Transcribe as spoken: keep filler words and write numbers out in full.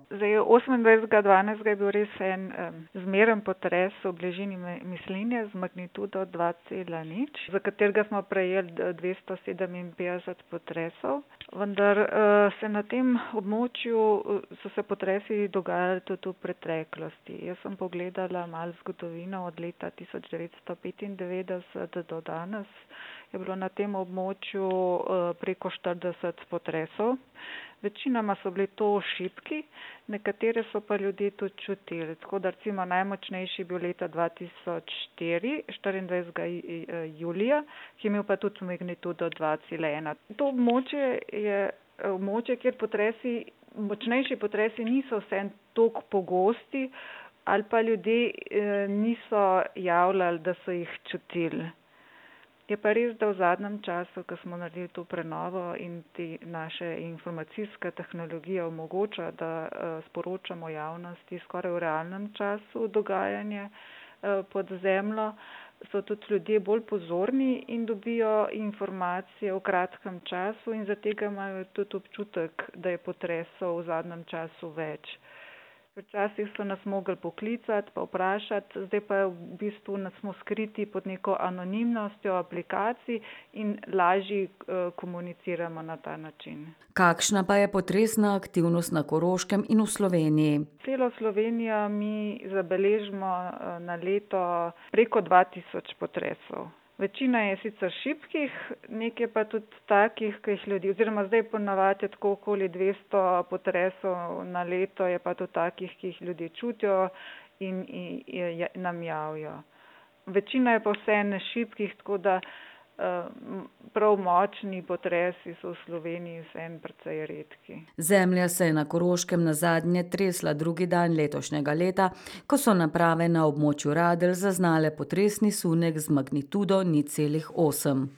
Zdaj, osemindvajsetega dvanajstega je bil res en um, zmeren potres v bližini Mislinje z magnitudo dva cela nič, za katerega smo prejeli dvesto sedeminpetdeset potresov, vendar uh, se na tem območju uh, so se potresi dogajali tudi v preteklosti. Jaz sem pogledala malo zgodovino od leta tisoč devetsto petindevetdeset do danes. Je bilo na tem območju uh, preko štirideset potresov. Večinoma so bili to šibki, nekatere so pa ljudje tudi čutili. Tako da recimo najmočnejši je bil leta dva tisoč štiri, štiriindvajsetega julija, ki je imel pa tudi magnitudo dva cela ena. To območje je območje, kjer potresi, močnejši potresi niso vseeno toliko pogosti ali pa ljudje eh, niso javljali, da so jih čutili. Je pa res, da v zadnjem času, ko smo naredili to prenovo in ti naše informacijska tehnologija omogoča, da uh, sporočamo javnosti skoraj v realnem času dogajanje uh, pod zemljo, so tudi ljudje bolj pozorni in dobijo informacije v kratkem času in zato imajo tudi občutek, da je potresov v zadnjem času več. Včasih so nas mogli poklicati pa vprašati, zdaj pa v bistvu smo skriti pod neko anonimnostjo aplikacij in lažje uh, komuniciramo na ta način. Kakšna pa je potresna aktivnost na Koroškem in v Sloveniji? Celo Slovenijo mi zabeležimo uh, na leto preko dva tisoč potresov. Večina je sicer šibkih, nekaj pa tudi takih, ki jih ljudi, oziroma zdaj ponavadi je tako okoli dvesto potresov na leto, je pa tudi takih, ki jih ljudje čutijo in, in, in nam javijo. Večina je pa vseeno šibkih, tako da prav močni potresi so v Sloveniji vseeno precej redki. Zemlja se je na Koroškem nazadnje tresla drugi dan letošnjega leta, ko so naprave na območju Radelj zaznale potresni sunek z magnitudo nič celih osem.